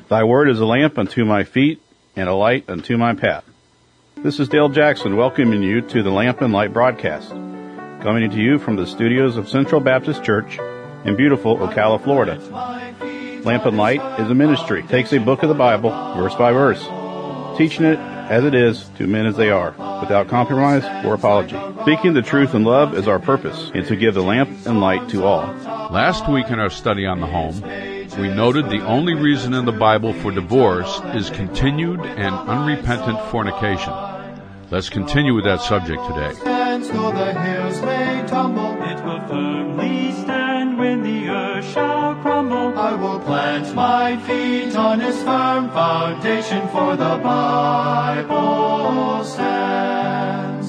Thy word is a lamp unto my feet and a light unto my path. This is Dale Jackson welcoming you to the Lamp and Light broadcast, coming to you from the studios of Central Baptist Church in beautiful Ocala, Florida. Lamp and Light is a ministry. It takes a book of the Bible, verse by verse, teaching it as it is to men as they are, without compromise or apology. Speaking the truth in love is our purpose, and to give the lamp and light to all. Last week in our study on the home, we noted the only reason in the Bible for divorce is continued and unrepentant fornication. Let's continue with that subject today. Though the hills may tumble, it will firmly stand when the earth shall crumble. I will plant my feet on its firm foundation, for the Bible stands.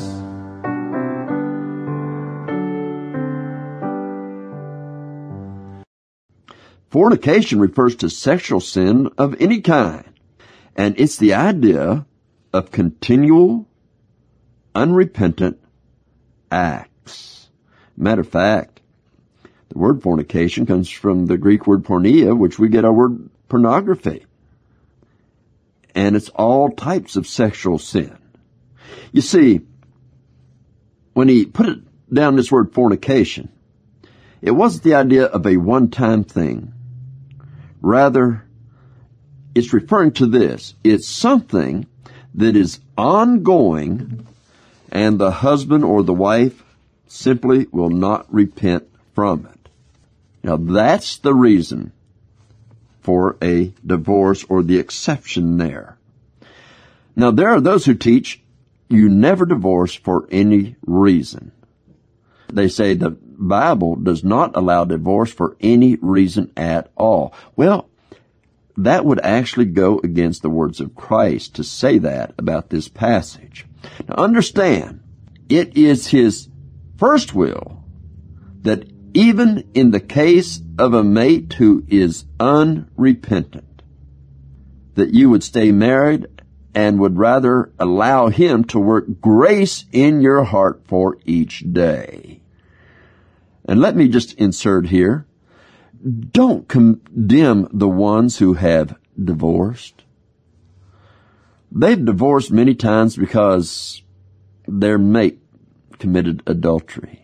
Fornication refers to sexual sin of any kind, and it's the idea of continual, unrepentant acts. Matter of fact, the word fornication comes from the Greek word porneia, which we get our word pornography. And it's all types of sexual sin. You see, when he put it down, this word fornication, it wasn't the idea of a one-time thing. Rather, it's referring to this. It's something that is ongoing, and the husband or the wife simply will not repent from it. Now, that's the reason for a divorce, or the exception there. Now, there are those who teach you never divorce for any reason. They say the Bible does not allow divorce for any reason at all. Well, that would actually go against the words of Christ to say that about this passage. Now understand, it is His first will that even in the case of a mate who is unrepentant, that you would stay married and would rather allow Him to work grace in your heart for each day. And let me just insert here, don't condemn the ones who have divorced. They've divorced many times because their mate committed adultery.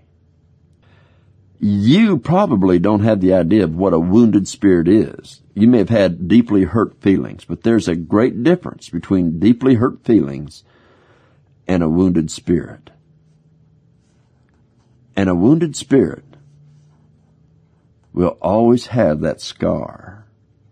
You probably don't have the idea of what a wounded spirit is. You may have had deeply hurt feelings, but there's a great difference between deeply hurt feelings and a wounded spirit. And a wounded spirit will always have that scar.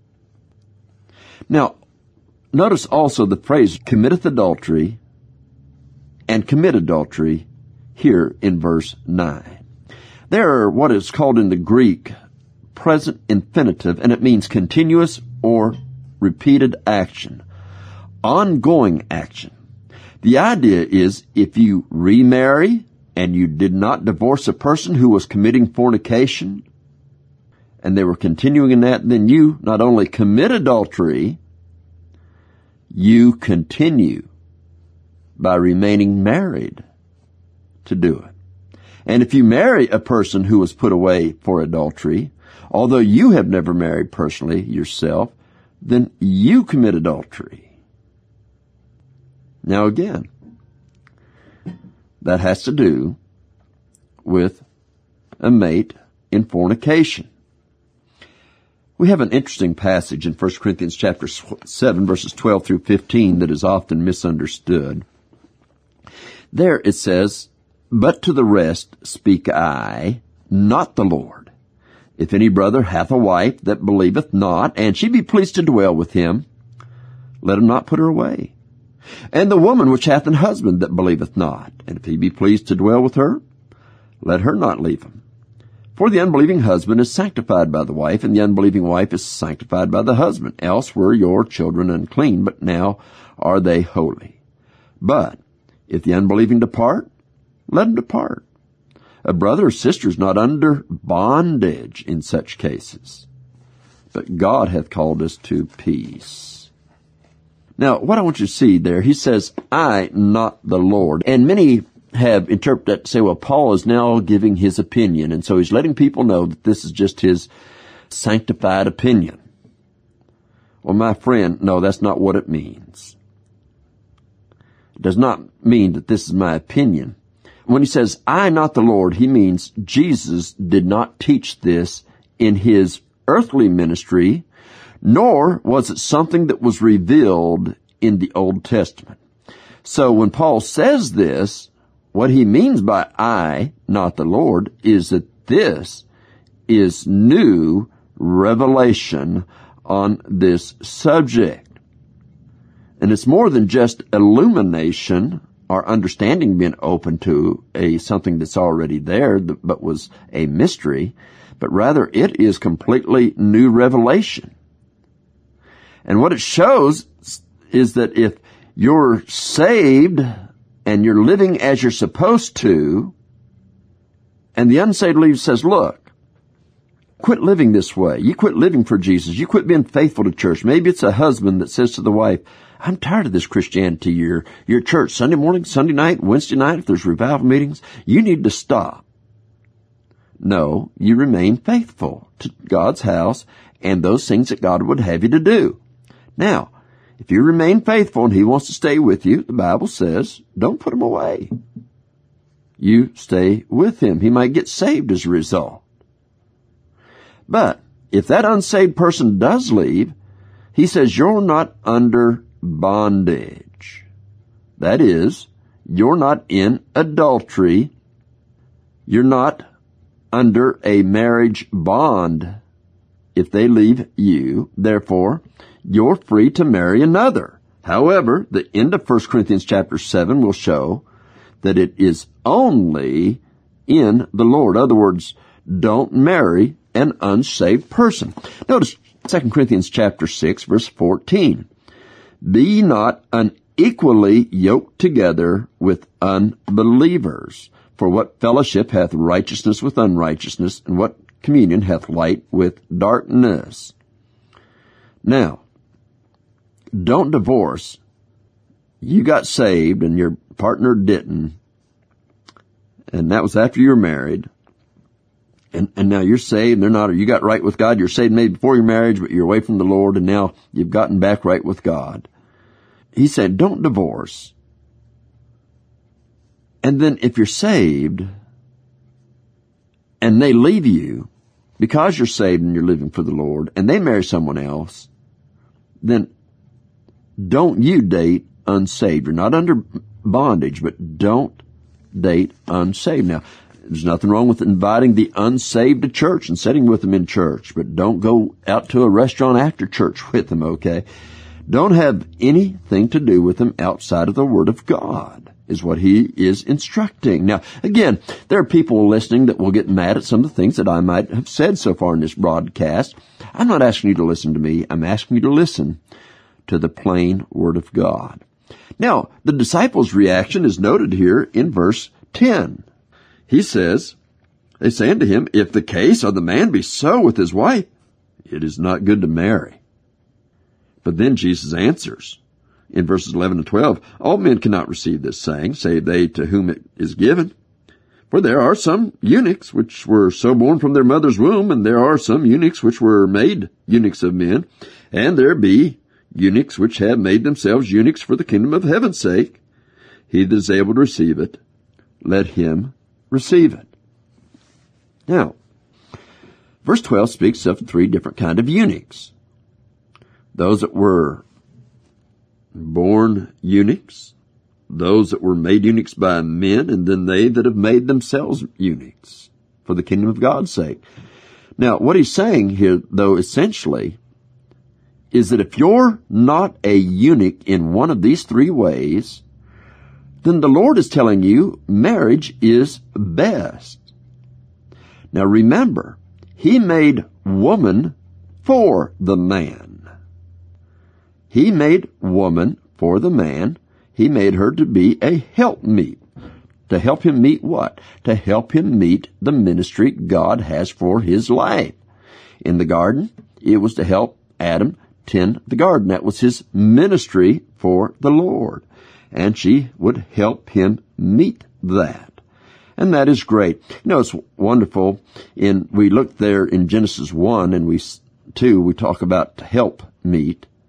Now, notice also the phrase committeth adultery and commit adultery here in verse 9. There are what is called in the Greek present infinitive, and it means continuous or repeated action, ongoing action. The idea is if you remarry and you did not divorce a person who was committing fornication, and they were continuing in that, then you not only commit adultery, you continue by remaining married to do it. And if you marry a person who was put away for adultery, although you have never married personally yourself, then you commit adultery. Now again, that has to do with a mate in fornication. We have an interesting passage in 1 Corinthians chapter 7, verses 12 through 15 that is often misunderstood. There it says, "But to the rest speak I, not the Lord. If any brother hath a wife that believeth not, and she be pleased to dwell with him, let him not put her away. And the woman which hath an husband that believeth not, and if he be pleased to dwell with her, let her not leave him. For the unbelieving husband is sanctified by the wife, and the unbelieving wife is sanctified by the husband. Else were your children unclean, but now are they holy. But if the unbelieving depart, let him depart. A brother or sister is not under bondage in such cases, but God hath called us to peace." Now, what I want you to see there, he says, "I, not the Lord." And many have interpreted that to say, well, Paul is now giving his opinion, and so he's letting people know that this is just his sanctified opinion. Well, my friend, no, that's not what it means. It does not mean that this is my opinion. When he says, I, not the Lord, he means Jesus did not teach this in his earthly ministry, nor was it something that was revealed in the Old Testament. So when Paul says this, what he means by I, not the Lord, is that this is new revelation on this subject. And it's more than just illumination or understanding being open to something that's already there but was a mystery, but rather it is completely new revelation. And what it shows is that if you're saved and you're living as you're supposed to, and the unsaved believer says, look, quit living this way. You quit living for Jesus. You quit being faithful to church. Maybe it's a husband that says to the wife, I'm tired of this Christianity. Your church, Sunday morning, Sunday night, Wednesday night, if there's revival meetings, you need to stop. No, you remain faithful to God's house and those things that God would have you to do. Now, if you remain faithful and he wants to stay with you, the Bible says, don't put him away. You stay with him. He might get saved as a result. But if that unsaved person does leave, he says you're not under bondage. That is, you're not in adultery. You're not under a marriage bond if they leave you. Therefore, you're free to marry another. However, the end of 1 Corinthians chapter 7 will show that it is only in the Lord. In other words, don't marry an unsaved person. Notice 2 Corinthians chapter 6, verse 14. Be not unequally yoked together with unbelievers. For what fellowship hath righteousness with unrighteousness, and what communion hath light with darkness? Now, don't divorce. You got saved and your partner didn't, and that was after you were married. And now you're saved, they're not, or you got right with God. You're saved maybe before your marriage, but you're away from the Lord, and now you've gotten back right with God. He said, don't divorce. And then if you're saved, and they leave you, because you're saved and you're living for the Lord, and they marry someone else, then don't you date unsaved. You're not under bondage, but don't date unsaved. Now, there's nothing wrong with inviting the unsaved to church and sitting with them in church, but don't go out to a restaurant after church with them, okay? Don't have anything to do with them outside of the Word of God, is what he is instructing. Now, again, there are people listening that will get mad at some of the things that I might have said so far in this broadcast. I'm not asking you to listen to me. I'm asking you to listen to the plain Word of God. Now, the disciples' reaction is noted here in verse 10. He says, they say unto him, if the case of the man be so with his wife, it is not good to marry. But then Jesus answers in verses 11 and 12, all men cannot receive this saying, save they to whom it is given. For there are some eunuchs which were so born from their mother's womb, and there are some eunuchs which were made eunuchs of men, and there be eunuchs which have made themselves eunuchs for the kingdom of heaven's sake. He that is able to receive it, let him receive it. Now, verse 12 speaks of three different kinds of eunuchs. Those that were born eunuchs, those that were made eunuchs by men, and then they that have made themselves eunuchs for the kingdom of God's sake. Now, what he's saying here, though, essentially, is that if you're not a eunuch in one of these three ways, then the Lord is telling you marriage is best. Now remember, he made woman for the man. He made woman for the man. He made her to be a helpmeet. To help him meet what? To help him meet the ministry God has for his life. In the garden, it was to help Adam tend the garden. That was his ministry for the Lord. And she would help him meet that. And that is great. You know, it's wonderful. We look there in Genesis 1 and 2, we talk about help meet.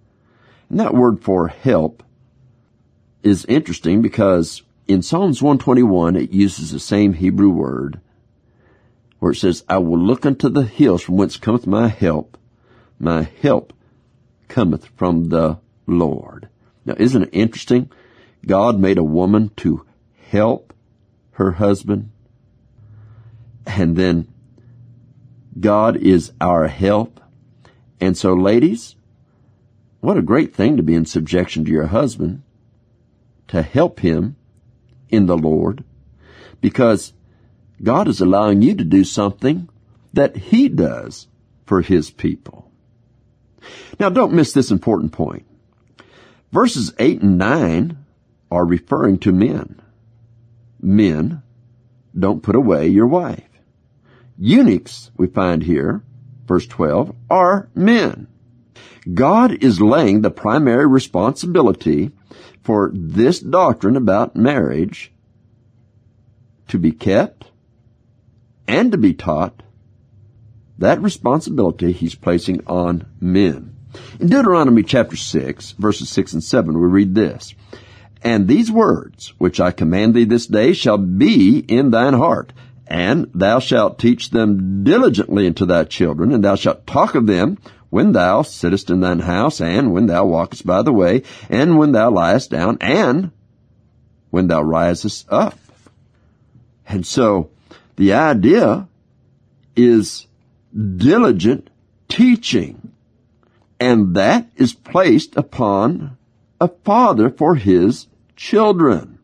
And that word for help is interesting because in Psalms 121 it uses the same Hebrew word where it says, I will look unto the hills from whence cometh my help. My help cometh from the Lord. Now, isn't it interesting? God made a woman to help her husband. And then God is our help. And so, ladies, what a great thing to be in subjection to your husband, to help him in the Lord, because God is allowing you to do something that he does for his people. Now, don't miss this important point. Verses 8 and 9 are referring to men. Men, don't put away your wife. Eunuchs, we find here, verse 12, are men. God is laying the primary responsibility for this doctrine about marriage to be kept and to be taught. That responsibility he's placing on men. In Deuteronomy chapter 6, verses 6 and 7, we read this, And these words, which I command thee this day, shall be in thine heart, and thou shalt teach them diligently unto thy children, and thou shalt talk of them when thou sittest in thine house, and when thou walkest by the way, and when thou liest down, and when thou risest up. And so, the idea is diligent teaching. And that is placed upon a father for his children.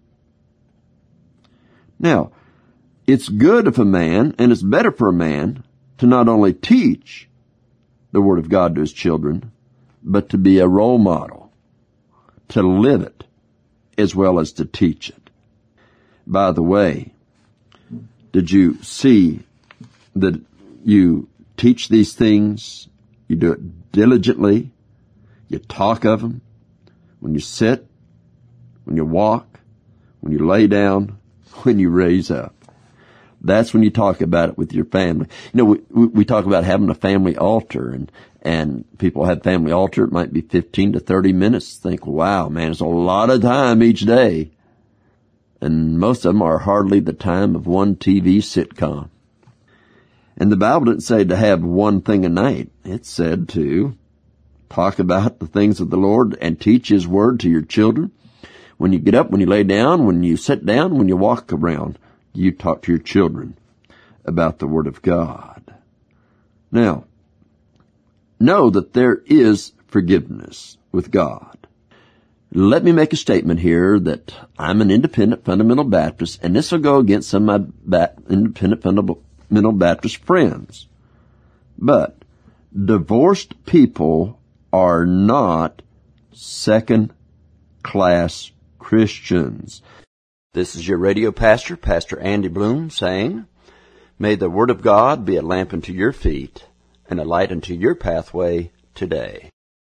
Now, it's good of a man, and it's better for a man to not only teach the Word of God to his children, but to be a role model, to live it, as well as to teach it. By the way, did you see that you teach these things? You do it diligently. You talk of them. When you sit, when you walk, when you lay down, when you raise up. That's when you talk about it with your family. You know, we talk about having a family altar, and people have family altar. It might be 15 to 30 minutes. Think, wow, man, it's a lot of time each day. And most of them are hardly the time of one TV sitcom. And the Bible didn't say to have one thing a night. It said to talk about the things of the Lord and teach His Word to your children. When you get up, when you lay down, when you sit down, when you walk around, you talk to your children about the Word of God. Now, know that there is forgiveness with God. Let me make a statement here that I'm an independent fundamental Baptist, and this will go against some of my independent fundamental Baptist friends. But divorced people are not second-class Christians. This is your radio pastor, Pastor Andy Bloom, saying, May the Word of God be a lamp unto your feet and a light unto your pathway today.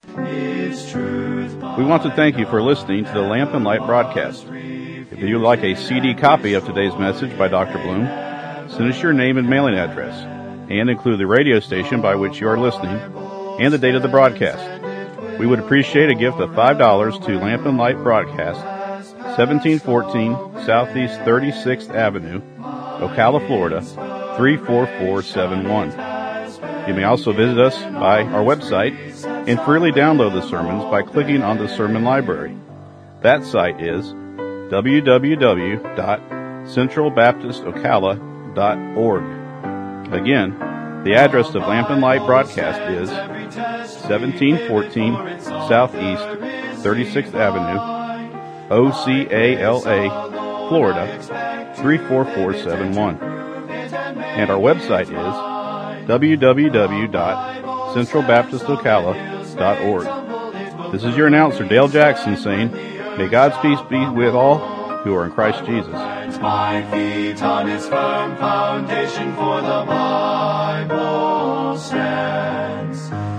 We want to thank you for listening to the Lamp and Light broadcast. If you'd like a CD copy of today's message by Dr. Bloom, send us your name and mailing address, and include the radio station by which you are listening and the date of the broadcast. We would appreciate a gift of $5 to Lamp and Light Broadcast, 1714 Southeast 36th Avenue, Ocala, Florida, 34471. You may also visit us by our website and freely download the sermons by clicking on the sermon library. That site is www.centralbaptistocala.org. Again, the address of Lamp and Light Broadcast is 1714 Southeast 36th Avenue, Ocala, Florida, 34471. And our website is www.centralbaptistocala.org. This is your announcer, Dale Jackson, saying, May God's peace be with all who are in Christ Jesus. My feet on His firm foundation, for the Bible stands.